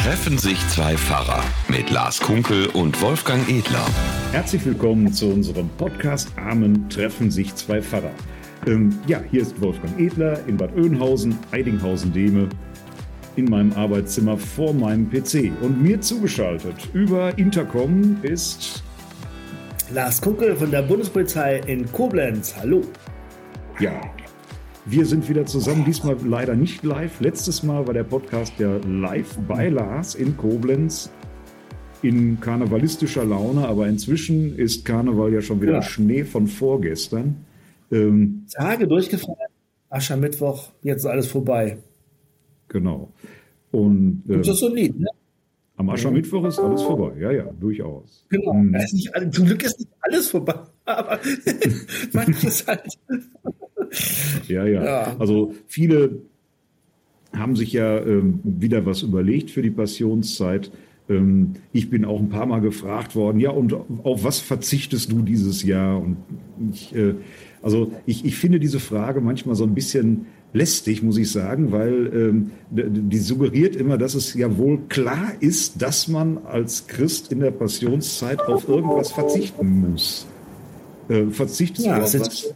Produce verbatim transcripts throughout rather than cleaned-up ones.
Treffen sich zwei Pfarrer mit Lars Kunkel und Wolfgang Edler. Herzlich willkommen zu unserem Podcast Amen, treffen sich zwei Pfarrer. Ähm, ja, hier ist Wolfgang Edler in Bad Oeynhausen, Eidinghausen-Dehme, in meinem Arbeitszimmer vor meinem P C. Und mir zugeschaltet über Intercom ist Lars Kunkel von der Bundespolizei in Koblenz. Hallo. Ja, wir sind wieder zusammen, diesmal leider nicht live. Letztes Mal war der Podcast ja live bei Lars in Koblenz in karnevalistischer Laune, aber inzwischen ist Karneval ja schon wieder ja. Schnee von vorgestern. Ähm, Tage durchgefallen, Aschermittwoch, jetzt ist alles vorbei. Genau. Und äh, das ist so ein Lied, ne? Am Aschermittwoch ist alles vorbei, ja, ja, durchaus. Genau, hm. ist nicht, zum Glück ist nicht alles vorbei, aber manches halt. Ja, ja, ja, also viele haben sich ja ähm, wieder was überlegt für die Passionszeit. Ähm, ich bin auch ein paar Mal gefragt worden, ja, und auf was verzichtest du dieses Jahr? Und ich, äh, also ich, ich finde diese Frage manchmal so ein bisschen lästig, muss ich sagen, weil ähm, die suggeriert immer, dass es ja wohl klar ist, dass man als Christ in der Passionszeit auf irgendwas verzichten muss. Äh, verzichtest ja, du auf was?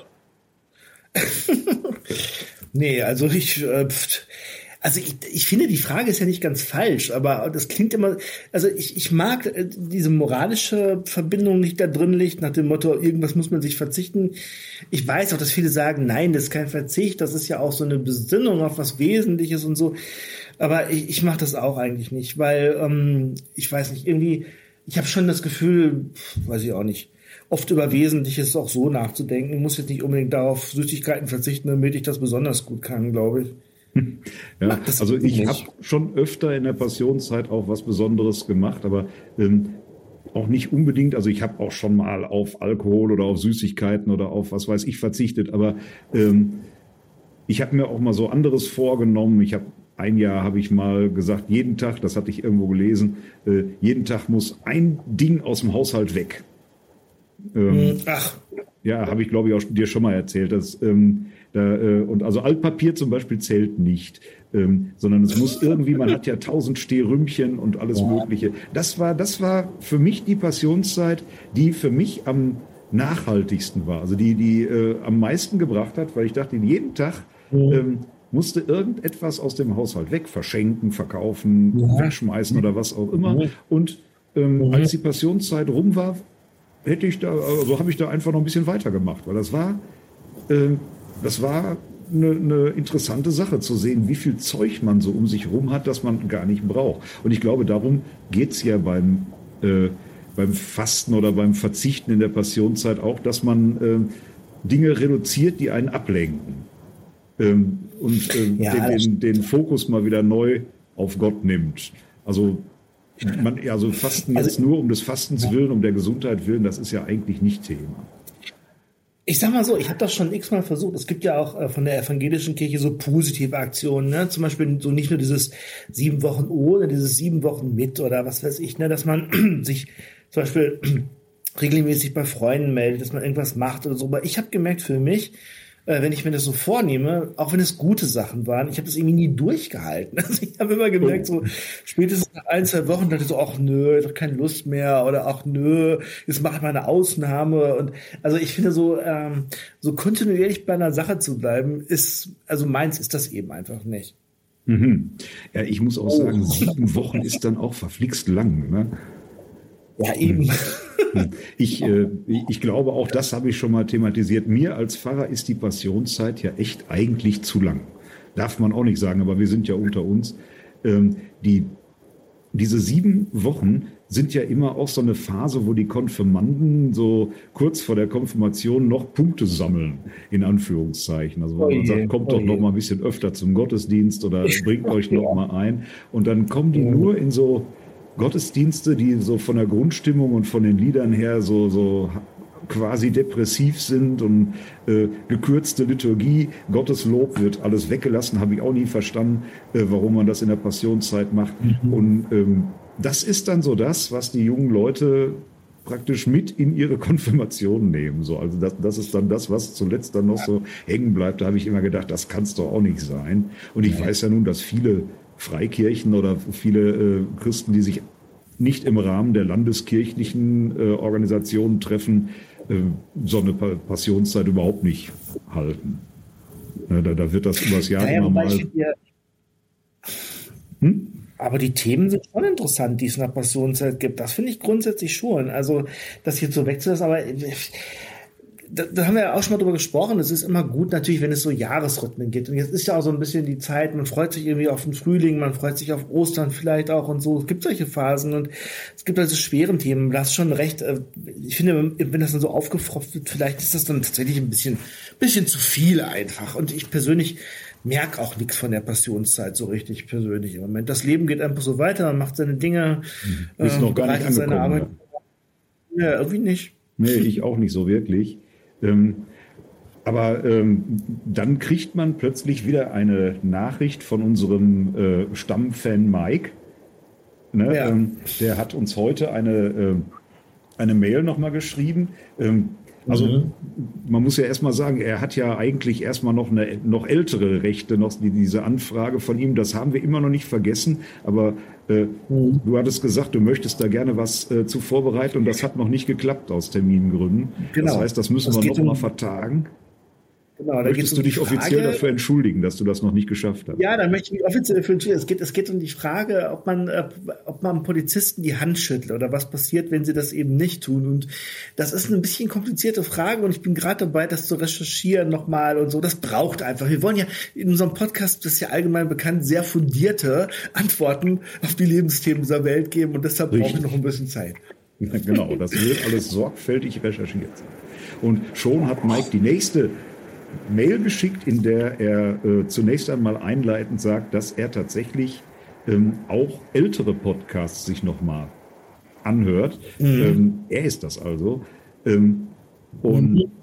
Nee, also ich, äh, also ich, ich finde, die Frage ist ja nicht ganz falsch, aber das klingt immer, also ich, ich mag äh, diese moralische Verbindung, die da drin liegt, nach dem Motto, irgendwas muss man sich verzichten. Ich weiß auch, dass viele sagen, nein, das ist kein Verzicht, das ist ja auch so eine Besinnung auf was Wesentliches und so, aber ich, ich mache das auch eigentlich nicht, weil, ähm, ich weiß nicht, irgendwie, ich habe schon das Gefühl, weiß ich auch nicht, oft über Wesentliches auch so nachzudenken. Ich muss jetzt nicht unbedingt darauf Süßigkeiten verzichten, damit ich das besonders gut kann, glaube ich. Ja, also ich habe schon öfter in der Passionszeit auch was Besonderes gemacht, aber ähm, auch nicht unbedingt. Also ich habe auch schon mal auf Alkohol oder auf Süßigkeiten oder auf was weiß ich verzichtet, aber ähm, ich habe mir auch mal so anderes vorgenommen. Ich habe ein Jahr habe ich mal gesagt, jeden Tag, das hatte ich irgendwo gelesen, äh, jeden Tag muss ein Ding aus dem Haushalt weg. Ähm, Ach. Ja, habe ich, glaube ich, auch dir schon mal erzählt. Dass, ähm, da, äh, und also Altpapier zum Beispiel zählt nicht, ähm, sondern es muss irgendwie, man hat ja tausend Stehrümchen und alles ja. Mögliche. Das war, das war für mich die Passionszeit, die für mich am nachhaltigsten war, also die, die äh, am meisten gebracht hat, weil ich dachte, jeden Tag mhm. ähm, musste irgendetwas aus dem Haushalt weg, verschenken, verkaufen, ja. wegschmeißen oder was auch immer. Mhm. Und ähm, mhm. als die Passionszeit rum war, hätte ich da, also habe ich da einfach noch ein bisschen weitergemacht, weil das war, äh, das war eine, eine interessante Sache zu sehen, wie viel Zeug man so um sich rum hat, das man gar nicht braucht. Und ich glaube, darum geht's ja beim, äh, beim Fasten oder beim Verzichten in der Passionszeit auch, dass man äh, Dinge reduziert, die einen ablenken. Ähm, und äh, ja, den, den, den Fokus mal wieder neu auf Gott nimmt. Also Man, also Fasten jetzt also, nur um des Fastens willen, um der Gesundheit willen, das ist ja eigentlich nicht Thema. Ich sag mal so, ich habe das schon x-mal versucht. Es gibt ja auch äh, von der evangelischen Kirche so positive Aktionen, ne? Zum Beispiel so nicht nur dieses sieben Wochen ohne, dieses sieben Wochen mit oder was weiß ich, ne? Dass man sich zum Beispiel regelmäßig bei Freunden meldet, dass man irgendwas macht oder so. Aber ich habe gemerkt für mich, wenn ich mir das so vornehme, auch wenn es gute Sachen waren, ich habe das irgendwie nie durchgehalten. Also ich habe immer gemerkt, so spätestens nach ein, zwei Wochen dachte ich so, ach nö, ich habe keine Lust mehr oder ach nö, jetzt mache ich mal eine Ausnahme. Und also ich finde so, ähm, so kontinuierlich bei einer Sache zu bleiben, ist, also meins ist das eben einfach nicht. Mhm. Ja, ich muss auch sagen, sieben Wochen ist dann auch verflixt lang, ne? Ja, eben. Ich, äh, ich glaube, auch das habe ich schon mal thematisiert. Mir als Pfarrer ist die Passionszeit ja echt eigentlich zu lang. Darf man auch nicht sagen, aber wir sind ja unter uns. Ähm, die, diese sieben Wochen sind ja immer auch so eine Phase, wo die Konfirmanden so kurz vor der Konfirmation noch Punkte sammeln, in Anführungszeichen. Also wo man sagt, kommt doch noch mal ein bisschen öfter zum Gottesdienst oder bringt euch noch mal ein. Und dann kommen die nur in so Gottesdienste, die so von der Grundstimmung und von den Liedern her so, so quasi depressiv sind und äh, gekürzte Liturgie, Gottes Lob wird alles weggelassen, habe ich auch nie verstanden, äh, warum man das in der Passionszeit macht. Mhm. Und ähm, das ist dann so das, was die jungen Leute praktisch mit in ihre Konfirmation nehmen. So, also das, das ist dann das, was zuletzt dann noch so hängen bleibt. Da habe ich immer gedacht, das kann es doch auch nicht sein. Und ich weiß ja nun, dass viele Freikirchen oder viele äh, Christen, die sich nicht im Rahmen der landeskirchlichen äh, Organisationen treffen, äh, so eine pa- Passionszeit überhaupt nicht halten. Ja, da, da wird das übers Jahr Naja, immer wobei mal... ich finde, ihr- Hm? Aber die Themen sind schon interessant, die es nach Passionszeit gibt. Das finde ich grundsätzlich schon. Also, das hier so wegzulassen, aber äh, da, da haben wir ja auch schon mal drüber gesprochen. Es ist immer gut natürlich, wenn es so Jahresrhythmen gibt. Und jetzt ist ja auch so ein bisschen die Zeit, man freut sich irgendwie auf den Frühling, man freut sich auf Ostern vielleicht auch und so. Es gibt solche Phasen und es gibt also schweren Themen. Du hast schon recht. äh, Ich finde, wenn das dann so aufgefropft wird, vielleicht ist das dann tatsächlich ein bisschen, bisschen zu viel einfach. Und ich persönlich merke auch nichts von der Passionszeit so richtig persönlich im Moment. Das Leben geht einfach so weiter, man macht seine Dinge, Du bist äh, noch gar nicht bereitet seine angekommen. Arbeit. Ja, irgendwie nicht. Nee, ich auch nicht so wirklich. Ähm, aber ähm, dann kriegt man plötzlich wieder eine Nachricht von unserem äh, Stammfan Mike. Ne? Ja. Ähm, der hat uns heute eine, äh, eine Mail nochmal geschrieben. Ähm, also Mhm. man muss ja erstmal sagen, er hat ja eigentlich erstmal noch eine noch ältere Rechte, noch die, diese Anfrage von ihm, das haben wir immer noch nicht vergessen, aber äh, Mhm. du hattest gesagt, du möchtest da gerne was äh, zu vorbereiten und das hat noch nicht geklappt aus Termingründen. Genau. Das heißt, das müssen Es wir geht noch mal um- vertagen. Genau, da geht's Möchtest um du die dich offiziell Frage- dafür entschuldigen, dass du das noch nicht geschafft hast? Ja, da möchte ich mich offiziell dafür entschuldigen. Es geht, es geht um die Frage, ob man, äh, ob man Polizisten die Hand schüttelt oder was passiert, wenn sie das eben nicht tun. Und das ist eine bisschen komplizierte Frage und ich bin gerade dabei, das zu recherchieren nochmal und so. Das braucht einfach. Wir wollen ja in unserem Podcast, das ist ja allgemein bekannt, sehr fundierte Antworten auf die Lebensthemen dieser Welt geben und deshalb brauchen wir noch ein bisschen Zeit. Ja, genau, das wird alles sorgfältig recherchiert. Und schon hat Mike die nächste Mail geschickt, in der er äh, zunächst einmal einleitend sagt, dass er tatsächlich ähm, auch ältere Podcasts sich nochmal anhört. Mhm. Ähm, er ist das also. Ähm, und mhm.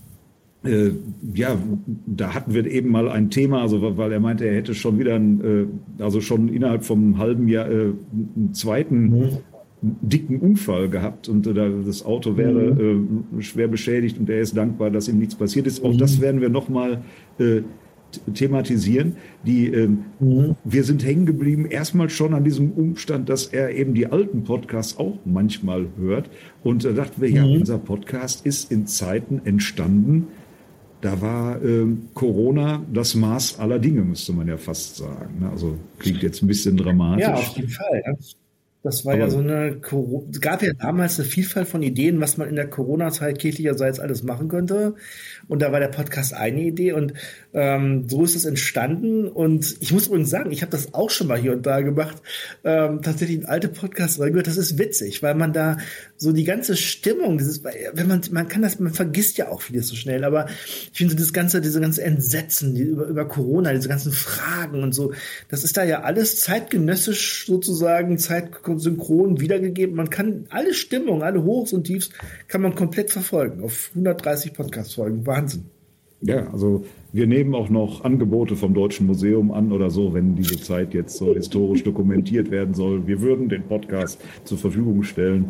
äh, ja, da hatten wir eben mal ein Thema, also weil er meinte, er hätte schon wieder, ein, äh, also schon innerhalb vom halben Jahr äh, einen zweiten mhm. dicken Unfall gehabt und äh, das Auto wäre mhm. äh, schwer beschädigt und er ist dankbar, dass ihm nichts passiert ist. Auch mhm. das werden wir nochmal äh, thematisieren. Die, äh, mhm. Wir sind hängen geblieben, erstmal schon an diesem Umstand, dass er eben die alten Podcasts auch manchmal hört. Und da dachten wir, mhm. ja, unser Podcast ist in Zeiten entstanden, da war äh, Corona das Maß aller Dinge, müsste man ja fast sagen. Ne? Also klingt jetzt ein bisschen dramatisch. Ja, auf jeden Fall. Ja. Das war Aber ja so eine, es gab ja damals eine Vielfalt von Ideen, was man in der Corona-Zeit kirchlicherseits alles machen könnte. Und da war der Podcast eine Idee und ähm, so ist es entstanden. Und ich muss übrigens sagen, ich habe das auch schon mal hier und da gemacht, ähm, tatsächlich in alte Podcasts reingehört. Das ist witzig, weil man da so die ganze Stimmung, dieses, wenn man, man kann das, man vergisst ja auch vieles so schnell, aber ich finde so das ganze, diese ganze Entsetzen die, über, über Corona, diese ganzen Fragen und so, das ist da ja alles zeitgenössisch sozusagen, zeitsynchron wiedergegeben. Man kann alle Stimmungen, alle Hochs und Tiefs kann man komplett verfolgen auf hundertdreißig Podcast-Folgen. Wahnsinn. Ja, also wir nehmen auch noch Angebote vom Deutschen Museum an oder so, wenn diese Zeit jetzt so historisch dokumentiert werden soll. Wir würden den Podcast zur Verfügung stellen.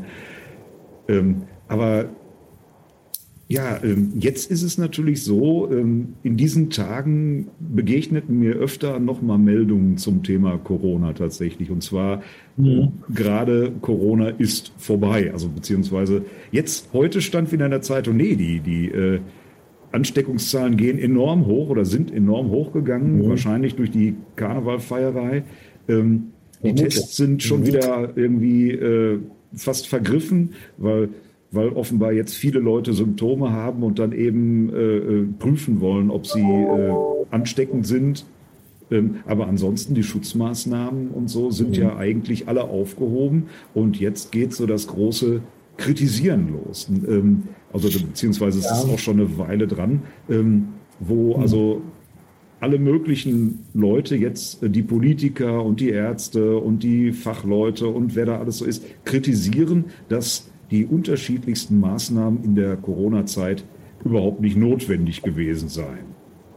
Ähm, aber ja, ähm, jetzt ist es natürlich so, ähm, in diesen Tagen begegneten mir öfter nochmal Meldungen zum Thema Corona tatsächlich. Und zwar mhm. gerade Corona ist vorbei. Also beziehungsweise jetzt, heute stand wieder in der Zeitung, nee, die, die äh, Ansteckungszahlen gehen enorm hoch oder sind enorm hochgegangen, mhm. wahrscheinlich durch die Karnevalfeierei. Ähm, die mhm. Tests sind schon mhm. wieder irgendwie äh, fast vergriffen, weil, weil offenbar jetzt viele Leute Symptome haben und dann eben äh, prüfen wollen, ob sie äh, ansteckend sind. Ähm, aber ansonsten die Schutzmaßnahmen und so sind mhm. ja eigentlich alle aufgehoben. Und jetzt geht so das große Kritisieren los. Ähm, also beziehungsweise es ja. ist auch schon eine Weile dran, ähm, wo mhm. also alle möglichen Leute jetzt, die Politiker und die Ärzte und die Fachleute und wer da alles so ist, kritisieren, dass die unterschiedlichsten Maßnahmen in der Corona-Zeit überhaupt nicht notwendig gewesen seien.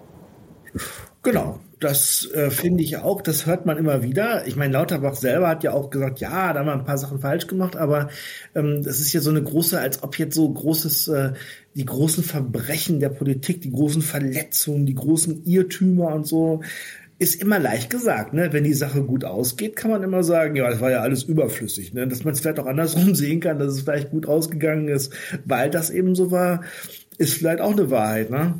Genau, das äh, finde ich auch, das hört man immer wieder. Ich meine, Lauterbach selber hat ja auch gesagt, ja, da haben wir ein paar Sachen falsch gemacht, aber ähm, das ist ja so eine große, als ob jetzt so großes, äh, die großen Verbrechen der Politik, die großen Verletzungen, die großen Irrtümer und so, ist immer leicht gesagt, ne? Wenn die Sache gut ausgeht, kann man immer sagen, ja, das war ja alles überflüssig, ne? Dass man es vielleicht auch andersrum sehen kann, dass es vielleicht gut ausgegangen ist, weil das eben so war, ist vielleicht auch eine Wahrheit, ne?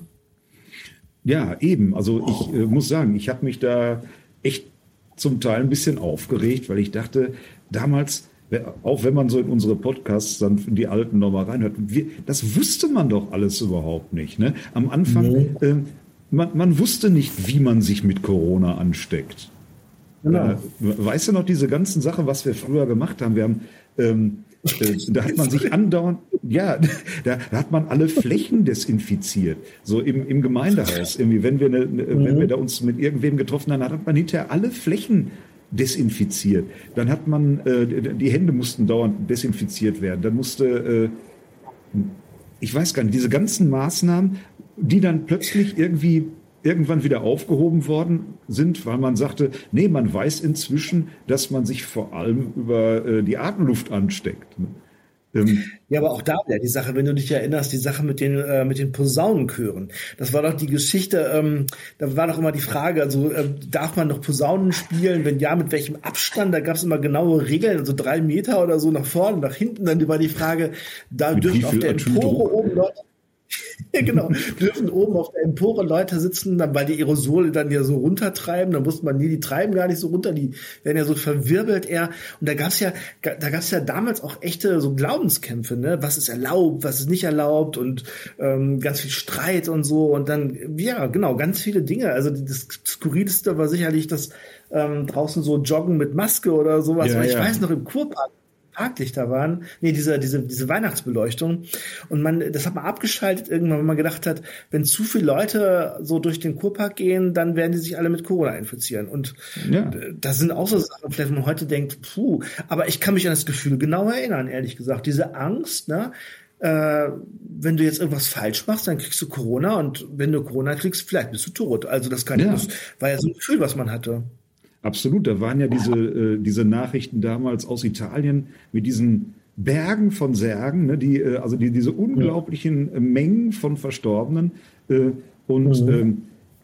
Ja, eben. Also ich äh, muss sagen, ich habe mich da echt zum Teil ein bisschen aufgeregt, weil ich dachte, damals, auch wenn man so in unsere Podcasts dann in die alten nochmal reinhört, wir, das wusste man doch alles überhaupt nicht, ne? Am Anfang, nee. äh, man, man wusste nicht, wie man sich mit Corona ansteckt. Genau. Äh, weißt du noch diese ganzen Sachen, was wir früher gemacht haben? Wir haben, ähm, äh, da hat man sich andauernd, ja, da, da hat man alle Flächen desinfiziert. So im, im Gemeindehaus. Irgendwie, wenn wir, eine, mhm. wenn wir da uns mit irgendwem getroffen haben, hat man hinterher alle Flächen desinfiziert. Dann hat man, äh, die Hände mussten dauernd desinfiziert werden. Dann musste, äh, ich weiß gar nicht, diese ganzen Maßnahmen, die dann plötzlich irgendwie irgendwann wieder aufgehoben worden sind, weil man sagte, nee, man weiß inzwischen, dass man sich vor allem über äh, die Atemluft ansteckt. Ähm, ja, aber auch da wieder die Sache, wenn du dich erinnerst, die Sache mit den äh, mit den Posaunenchören. Das war doch die Geschichte, ähm, da war doch immer die Frage, also äh, darf man noch Posaunen spielen? Wenn ja, mit welchem Abstand? Da gab es immer genaue Regeln, also drei Meter oder so nach vorne, nach hinten. Dann war die Frage, da dürfen auf der Empore oben Leute ja, genau. Dürfen oben auf der Empore Leute sitzen, dann, weil die Aerosole dann ja so runtertreiben, dann wusste man, nee, die treiben gar nicht so runter, die werden ja so verwirbelt eher. Und da gab's ja, da gab's ja damals auch echte so Glaubenskämpfe, ne? Was ist erlaubt, was ist nicht erlaubt und ähm, ganz viel Streit und so. Und dann, ja, genau, ganz viele Dinge. Also das Skurrilste war sicherlich das ähm, draußen so Joggen mit Maske oder sowas. Ja, weil ich ja. weiß noch, im Kurpark Parklichter waren, nee, diese, diese, diese Weihnachtsbeleuchtung. Und man, das hat man abgeschaltet irgendwann, wenn man gedacht hat, wenn zu viele Leute so durch den Kurpark gehen, dann werden die sich alle mit Corona infizieren. Und ja. das sind auch so Sachen, vielleicht, wenn man heute denkt, puh, aber ich kann mich an das Gefühl genau erinnern, ehrlich gesagt. Diese Angst, ne, äh, wenn du jetzt irgendwas falsch machst, dann kriegst du Corona und wenn du Corona kriegst, vielleicht bist du tot. Also das kann ja. das war ja so ein Gefühl, was man hatte. Absolut, da waren ja diese, äh, diese Nachrichten damals aus Italien mit diesen Bergen von Särgen, ne, die, äh, also die, diese unglaublichen äh, Mengen von Verstorbenen. Äh, und mhm. ähm,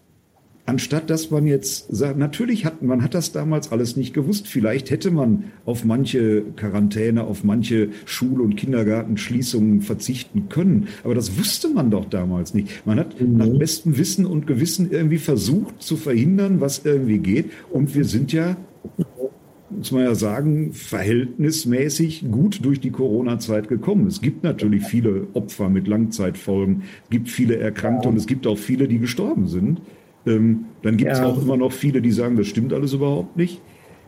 anstatt dass man jetzt sagt, natürlich hat man hat das damals alles nicht gewusst. Vielleicht hätte man auf manche Quarantäne, auf manche Schul- und Kindergartenschließungen verzichten können. Aber das wusste man doch damals nicht. Man hat mhm. nach bestem Wissen und Gewissen irgendwie versucht zu verhindern, was irgendwie geht. Und wir sind ja, muss man ja sagen, verhältnismäßig gut durch die Corona-Zeit gekommen. Es gibt natürlich viele Opfer mit Langzeitfolgen, es gibt viele Erkrankte und es gibt auch viele, die gestorben sind. Ähm, dann gibt es ja. auch immer noch viele, die sagen, das stimmt alles überhaupt nicht.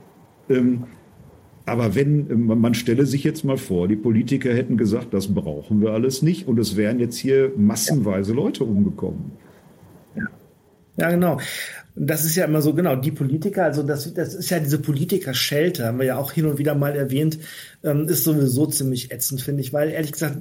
Ähm, aber wenn, man, man stelle sich jetzt mal vor, die Politiker hätten gesagt, das brauchen wir alles nicht und es wären jetzt hier massenweise Leute umgekommen. Ja, ja genau. Das ist ja immer so, genau, die Politiker, also das, das ist ja diese Politiker-Schelte, haben wir ja auch hin und wieder mal erwähnt, ähm, ist sowieso ziemlich ätzend, finde ich, weil ehrlich gesagt,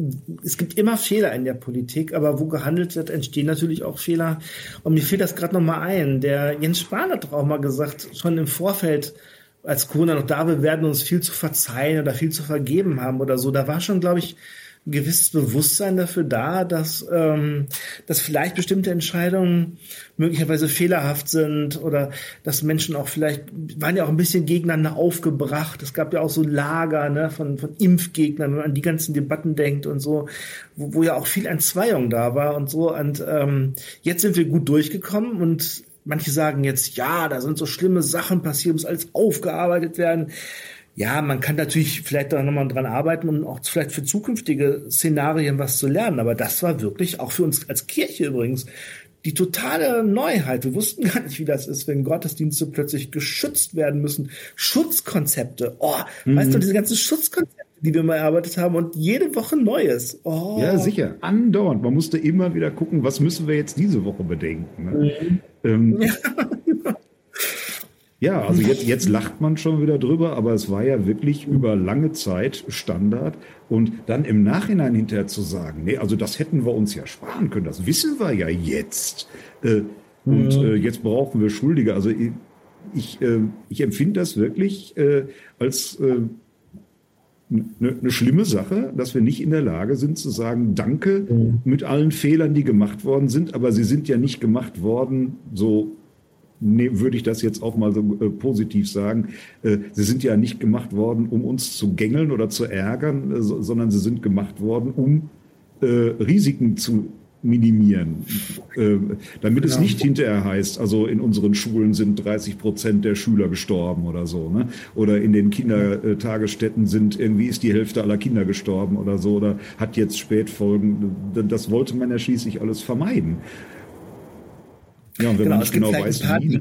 es gibt immer Fehler in der Politik, aber wo gehandelt wird, entstehen natürlich auch Fehler. Und mir fiel das gerade noch mal ein, der Jens Spahn hat doch auch mal gesagt, schon im Vorfeld, als Corona noch da war, wir werden uns viel zu verzeihen oder viel zu vergeben haben oder so, da war schon, glaube ich, ein gewisses Bewusstsein dafür da, dass, ähm, dass vielleicht bestimmte Entscheidungen möglicherweise fehlerhaft sind oder dass Menschen auch vielleicht, waren ja auch ein bisschen gegeneinander aufgebracht. Es gab ja auch so Lager, ne, von, von Impfgegnern, wenn man an die ganzen Debatten denkt und so, wo, wo ja auch viel Entzweiung da war und so. Und ähm, jetzt sind wir gut durchgekommen und manche sagen jetzt, ja, da sind so schlimme Sachen passiert, muss alles aufgearbeitet werden. Ja, man kann natürlich vielleicht da nochmal dran arbeiten, um auch vielleicht für zukünftige Szenarien was zu lernen. Aber das war wirklich, auch für uns als Kirche übrigens, die totale Neuheit. Wir wussten gar nicht, wie das ist, wenn Gottesdienste plötzlich geschützt werden müssen. Schutzkonzepte. Oh, mhm. Weißt du, diese ganzen Schutzkonzepte, die wir mal erarbeitet haben und jede Woche Neues. Oh. Ja, sicher. Andauernd. Man musste immer wieder gucken, was müssen wir jetzt diese Woche bedenken. Ne? Mhm. Ähm, ja. Ja, also jetzt, jetzt lacht man schon wieder drüber, aber es war ja wirklich über lange Zeit Standard. Und dann im Nachhinein hinterher zu sagen, nee, also das hätten wir uns ja sparen können, das wissen wir ja jetzt. Äh, und äh, jetzt brauchen wir Schuldige. Also ich, ich, äh, ich empfinde das wirklich äh, als äh, eine, eine schlimme Sache, dass wir nicht in der Lage sind zu sagen, danke mit allen Fehlern, die gemacht worden sind, aber sie sind ja nicht gemacht worden so ne, würde ich das jetzt auch mal so äh, positiv sagen. Äh, sie sind ja nicht gemacht worden, um uns zu gängeln oder zu ärgern, äh, so, sondern sie sind gemacht worden, um äh, Risiken zu minimieren, äh, damit genau. es nicht hinterher heißt, also in unseren Schulen sind dreißig Prozent der Schüler gestorben oder so, ne? Oder in den Kindertagesstätten sind irgendwie ist die Hälfte aller Kinder gestorben oder so, oder hat jetzt Spätfolgen. Das wollte man ja schließlich alles vermeiden. Ja, und wenn genau, man nicht genau weiß, wie.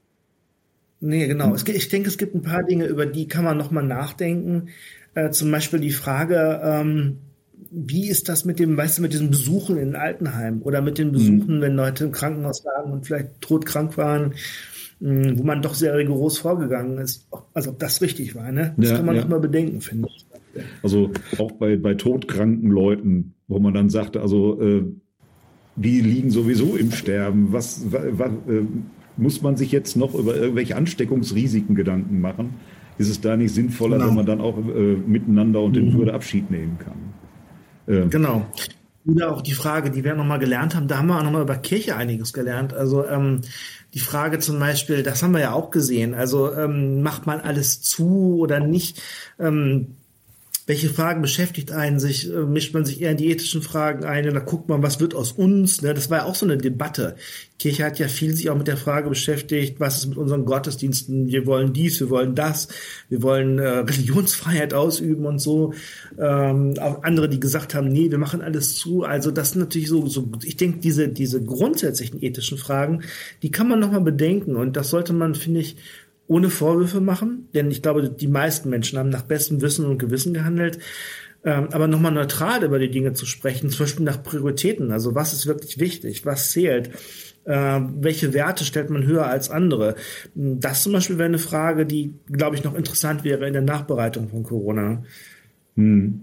Nee, genau. Hm. Ich denke, es gibt ein paar Dinge, über die kann man nochmal nachdenken. Äh, zum Beispiel die Frage, ähm, wie ist das mit dem, weißt du, mit diesen Besuchen in Altenheimen oder mit den Besuchen, mhm. wenn Leute im Krankenhaus lagen und vielleicht todkrank waren, wo man doch sehr rigoros vorgegangen ist. Also ob das richtig war, ne? Das ja, kann man ja. noch mal bedenken, finde ich. Also auch bei, bei todkranken Leuten, wo man dann sagte, also äh, die liegen sowieso im Sterben. Was, was äh, muss man sich jetzt noch über irgendwelche Ansteckungsrisiken Gedanken machen? Ist es da nicht sinnvoller, genau. wenn man dann auch äh, miteinander und in Würde Abschied nehmen kann? Genau. Oder auch die Frage, die wir nochmal gelernt haben, da haben wir auch nochmal über Kirche einiges gelernt. Also ähm, die Frage zum Beispiel, das haben wir ja auch gesehen, also ähm, macht man alles zu oder nicht? Ähm, welche Fragen beschäftigt einen sich? Äh, mischt man sich eher in die ethischen Fragen ein? Oder guckt man, was wird aus uns? Ne? Das war ja auch so eine Debatte. Die Kirche hat ja viel sich auch mit der Frage beschäftigt, was ist mit unseren Gottesdiensten? Wir wollen dies, wir wollen das, wir wollen äh, Religionsfreiheit ausüben und so. Ähm, auch andere, die gesagt haben, nee, wir machen alles zu. Also das sind natürlich so, so ich denke, diese diese grundsätzlichen ethischen Fragen, die kann man nochmal bedenken. Und das sollte man, finde ich, ohne Vorwürfe machen, denn ich glaube, die meisten Menschen haben nach bestem Wissen und Gewissen gehandelt. Ähm, aber nochmal neutral über die Dinge zu sprechen, zum Beispiel nach Prioritäten, also was ist wirklich wichtig, was zählt, äh, welche Werte stellt man höher als andere. Das zum Beispiel wäre eine Frage, die, glaube ich, noch interessant wäre in der Nachbereitung von Corona. Hm.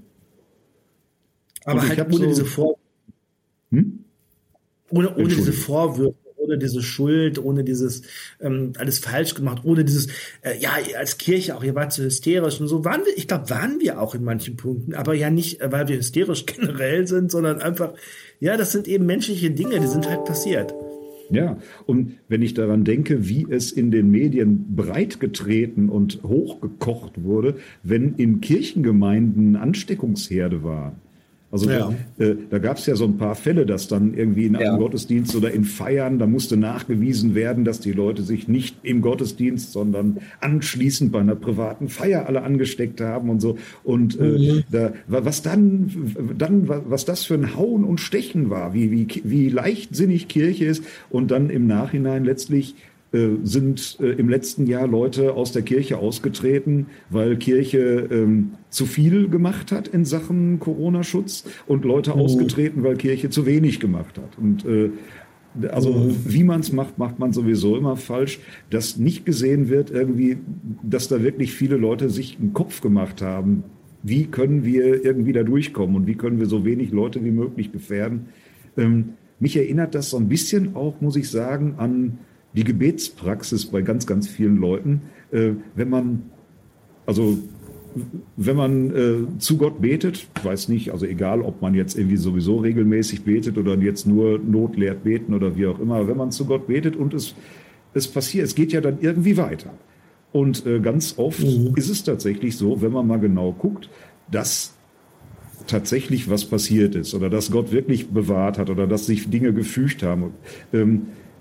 Aber halt ohne so diese Vorwürfe. Hm? Ohne, ohne diese Vorwürfe. Ohne diese Schuld, ohne dieses ähm, alles falsch gemacht, ohne dieses, äh, ja, als Kirche auch, ihr wart so hysterisch und so, waren wir, ich glaube, waren wir auch in manchen Punkten, aber ja nicht, weil wir hysterisch generell sind, sondern einfach, ja, das sind eben menschliche Dinge, die sind halt passiert. Ja, und wenn ich daran denke, wie es in den Medien breitgetreten und hochgekocht wurde, wenn in Kirchengemeinden Ansteckungsherde war. Also ja. da, äh, da gab es ja so ein paar Fälle, dass dann irgendwie in einem ja. Gottesdienst oder in Feiern, da musste nachgewiesen werden, dass die Leute sich nicht im Gottesdienst, sondern anschließend bei einer privaten Feier alle angesteckt haben und so. Und äh, mhm. da, was dann, dann, was das für ein Hauen und Stechen war, wie, wie, wie leichtsinnig Kirche ist und dann im Nachhinein letztlich sind äh, im letzten Jahr Leute aus der Kirche ausgetreten, weil Kirche ähm, zu viel gemacht hat in Sachen Corona-Schutz und Leute oh. ausgetreten, weil Kirche zu wenig gemacht hat. Und äh, also oh. wie man es macht, macht man sowieso immer falsch. Dass nicht gesehen wird irgendwie, dass da wirklich viele Leute sich einen Kopf gemacht haben, wie können wir irgendwie da durchkommen und wie können wir so wenig Leute wie möglich gefährden. Ähm, mich erinnert das so ein bisschen auch, muss ich sagen, an die Gebetspraxis bei ganz, ganz vielen Leuten, äh, wenn man, also wenn man äh, zu Gott betet, ich weiß nicht, also egal, ob man jetzt irgendwie sowieso regelmäßig betet oder jetzt nur notlehrt beten oder wie auch immer, wenn man zu Gott betet und es, es passiert, es geht ja dann irgendwie weiter. Und äh, ganz oft mhm. ist es tatsächlich so, wenn man mal genau guckt, dass tatsächlich was passiert ist oder dass Gott wirklich bewahrt hat oder dass sich Dinge gefügt haben. Ähm,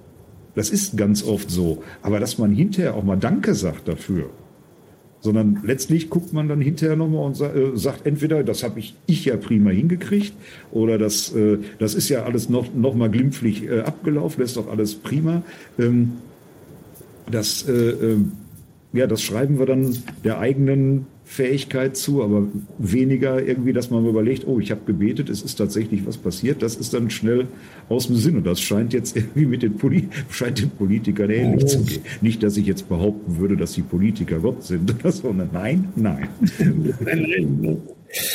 Das ist ganz oft so. Aber dass man hinterher auch mal Danke sagt dafür, sondern letztlich guckt man dann hinterher nochmal und sagt entweder, das habe ich, ich ja prima hingekriegt oder das, das ist ja alles noch, noch mal glimpflich abgelaufen, das ist doch alles prima. Das, ja, das schreiben wir dann der eigenen Fähigkeit zu, aber weniger irgendwie, dass man überlegt, oh, ich habe gebetet, es ist tatsächlich was passiert, das ist dann schnell aus dem Sinn und das scheint jetzt irgendwie mit den, Poli- scheint den Politikern ähnlich oh. zu gehen. Nicht, dass ich jetzt behaupten würde, dass die Politiker Gott sind, sondern nein, nein.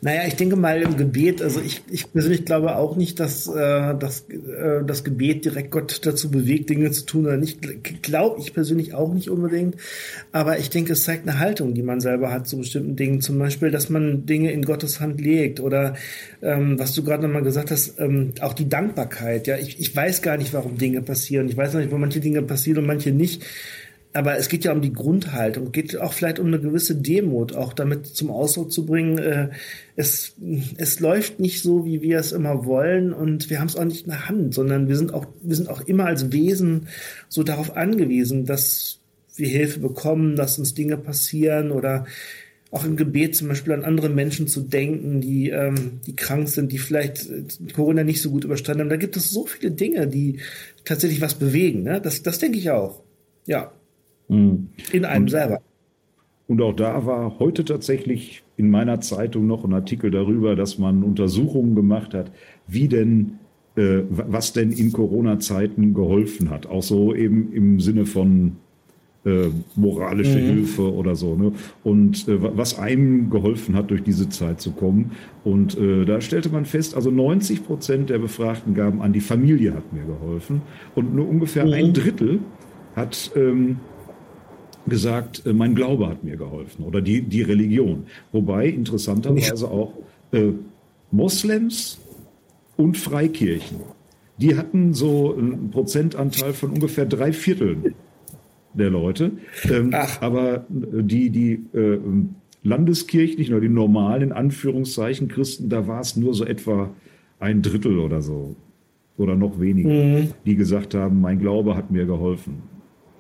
Naja, ich denke mal im Gebet, also ich, ich persönlich glaube auch nicht, dass äh, das, äh, das Gebet direkt Gott dazu bewegt, Dinge zu tun oder nicht. Glaube ich persönlich auch nicht unbedingt. Aber ich denke, es zeigt eine Haltung, die man selber hat zu bestimmten Dingen. Zum Beispiel, dass man Dinge in Gottes Hand legt oder ähm, was du gerade nochmal gesagt hast, ähm, auch die Dankbarkeit. Ja, ich, ich weiß gar nicht, warum Dinge passieren. Ich weiß noch nicht, warum manche Dinge passieren und manche nicht. Aber es geht ja um die Grundhaltung, geht auch vielleicht um eine gewisse Demut, auch damit zum Ausdruck zu bringen, äh, es, es läuft nicht so, wie wir es immer wollen und wir haben es auch nicht in der Hand, sondern wir sind auch, wir sind auch immer als Wesen so darauf angewiesen, dass wir Hilfe bekommen, dass uns Dinge passieren oder auch im Gebet zum Beispiel an andere Menschen zu denken, die, ähm, die krank sind, die vielleicht Corona nicht so gut überstanden haben. Da gibt es so viele Dinge, die tatsächlich was bewegen, ne? Das, das denke ich auch. Ja. In einem und, selber. Und auch da war heute tatsächlich in meiner Zeitung noch ein Artikel darüber, dass man Untersuchungen gemacht hat, wie denn, äh, was denn in Corona-Zeiten geholfen hat. Auch so eben im Sinne von äh, moralische mhm. Hilfe oder so. Ne? Und äh, was einem geholfen hat, durch diese Zeit zu kommen. Und äh, da stellte man fest, also neunzig Prozent der Befragten gaben an, die Familie hat mir geholfen. Und nur ungefähr mhm. ein Drittel hat ähm, gesagt, mein Glaube hat mir geholfen oder die, die Religion. Wobei interessanterweise auch äh, Moslems und Freikirchen, die hatten so einen Prozentanteil von ungefähr drei Vierteln der Leute. Ähm, aber die, die äh, landeskirchlichen oder die normalen, in Anführungszeichen, Christen, da war es nur so etwa ein Drittel oder so oder noch weniger, mhm. die gesagt haben, mein Glaube hat mir geholfen.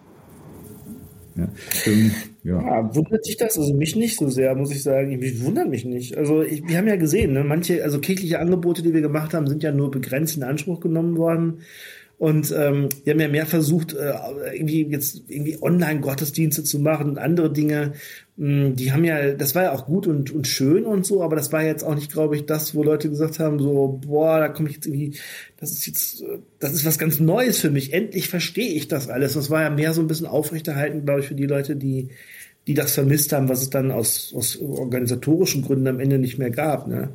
Ja, ähm, ja. ja, wundert sich das? Also mich nicht so sehr, muss ich sagen. Ich wundert mich nicht. Also ich, wir haben ja gesehen, ne, manche, also kirchliche Angebote, die wir gemacht haben, sind ja nur begrenzt in Anspruch genommen worden. Und ähm, wir haben ja mehr versucht, äh, irgendwie jetzt irgendwie Online-Gottesdienste zu machen und andere Dinge. Mh, die haben ja, das war ja auch gut und und schön und so, aber das war jetzt auch nicht, glaube ich, das, wo Leute gesagt haben, so, boah, da komme ich jetzt irgendwie, das ist jetzt, das ist was ganz Neues für mich. Endlich verstehe ich das alles. Das war ja mehr so ein bisschen aufrechterhalten, glaube ich, für die Leute, die die das vermisst haben, was es dann aus aus organisatorischen Gründen am Ende nicht mehr gab, ne?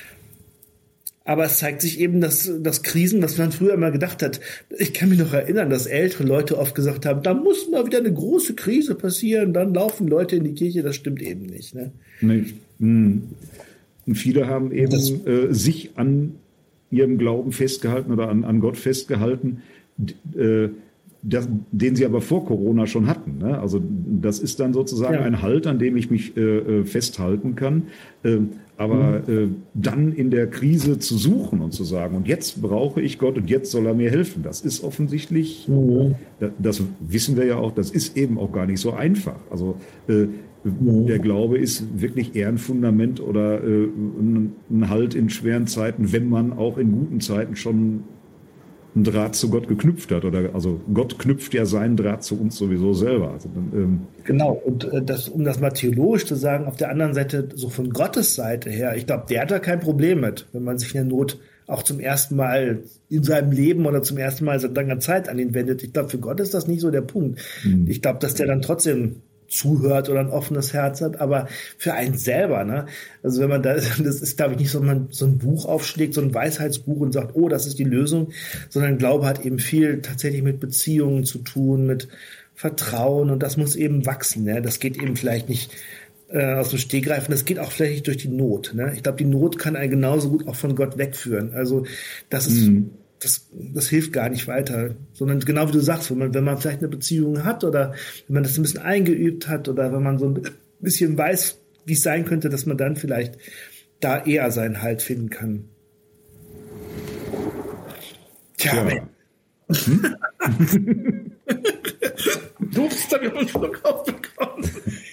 Aber es zeigt sich eben, dass, dass Krisen, was man früher immer gedacht hat, ich kann mich noch erinnern, dass ältere Leute oft gesagt haben, da muss mal wieder eine große Krise passieren, dann laufen Leute in die Kirche, das stimmt eben nicht. Ne? Nee. Und viele haben eben das, äh, sich an ihrem Glauben festgehalten oder an, an Gott festgehalten, äh, das, den sie aber vor Corona schon hatten. Ne? Also das ist dann sozusagen ja. ein Halt, an dem ich mich äh, festhalten kann. Äh, aber mhm. äh, dann in der Krise zu suchen und zu sagen, und jetzt brauche ich Gott und jetzt soll er mir helfen. Das ist offensichtlich, mhm. das, das wissen wir ja auch, das ist eben auch gar nicht so einfach. Also äh, mhm. der Glaube ist wirklich eher ein Fundament oder äh, ein, ein Halt in schweren Zeiten, wenn man auch in guten Zeiten schon einen Draht zu Gott geknüpft hat. Oder also Gott knüpft ja seinen Draht zu uns sowieso selber. Also, ähm, genau, und äh, das, um das mal theologisch zu sagen, auf der anderen Seite, so von Gottes Seite her, ich glaube, der hat da kein Problem mit, wenn man sich in der Not auch zum ersten Mal in seinem Leben oder zum ersten Mal seit langer Zeit an ihn wendet. Ich glaube, für Gott ist das nicht so der Punkt. Mhm. Ich glaube, dass der dann trotzdem zuhört oder ein offenes Herz hat, aber für einen selber, ne? Also wenn man da, das ist, glaube ich, nicht so, man so ein Buch aufschlägt, so ein Weisheitsbuch und sagt, oh, das ist die Lösung, sondern Glaube hat eben viel tatsächlich mit Beziehungen zu tun, mit Vertrauen und das muss eben wachsen, ne? Das geht eben vielleicht nicht äh, aus dem Stegreifen, das geht auch vielleicht nicht durch die Not, ne? Ich glaube, die Not kann einen genauso gut auch von Gott wegführen. Also das ist mhm. Das, das hilft gar nicht weiter, sondern genau wie du sagst, wenn man, wenn man vielleicht eine Beziehung hat oder wenn man das ein bisschen eingeübt hat oder wenn man so ein bisschen weiß, wie es sein könnte, dass man dann vielleicht da eher seinen Halt finden kann. Tja, ja. Hm? Du bist da wieder einen Schluck aufbekommen.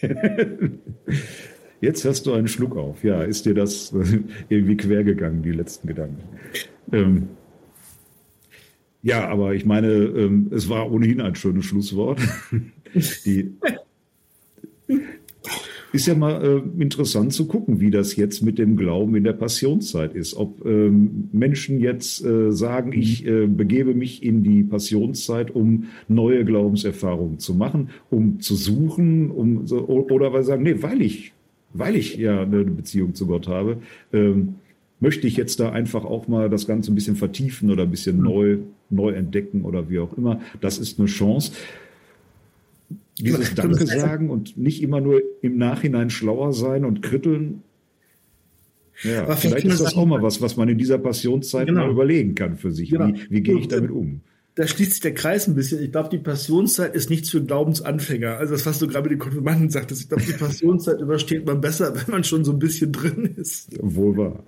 Jetzt hast du einen Schluck auf. Ja, ist dir das irgendwie quer gegangen, die letzten Gedanken? Ähm, Ja, aber ich meine, ähm, es war ohnehin ein schönes Schlusswort. Die ist ja mal äh, interessant zu gucken, wie das jetzt mit dem Glauben in der Passionszeit ist. Ob ähm, Menschen jetzt äh, sagen, ich äh, begebe mich in die Passionszeit, um neue Glaubenserfahrungen zu machen, um zu suchen, um so, oder weil sie sagen, nee, weil ich weil ich ja eine Beziehung zu Gott habe, ähm, möchte ich jetzt da einfach auch mal das Ganze ein bisschen vertiefen oder ein bisschen neu, neu entdecken oder wie auch immer. Das ist eine Chance. Dieses Danke sagen und nicht immer nur im Nachhinein schlauer sein und kritteln. Ja, aber vielleicht ist das auch mal was, was man in dieser Passionszeit genau. mal überlegen kann für sich. Genau. Wie, wie gehe ich damit um? Da schließt sich der Kreis ein bisschen. Ich glaube, die Passionszeit ist nichts für Glaubensanfänger. Also das, was du gerade mit den Konfirmanden sagtest. Ich glaube, die Passionszeit übersteht man besser, wenn man schon so ein bisschen drin ist. Wohl wahr.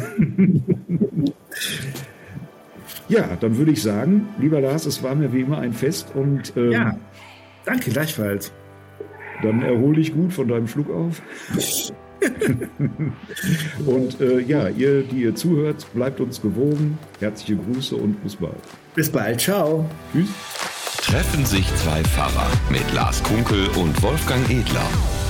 Ja, dann würde ich sagen, lieber Lars, es war mir wie immer ein Fest. Und ähm, ja, danke, gleichfalls. Dann erhol dich gut von deinem Schluck auf. Und äh, ja, ihr, die ihr zuhört, bleibt uns gewogen. Herzliche Grüße und bis bald. Bis bald, ciao. Tschüss. Treffen sich zwei Pfarrer mit Lars Kunkel und Wolfgang Edler.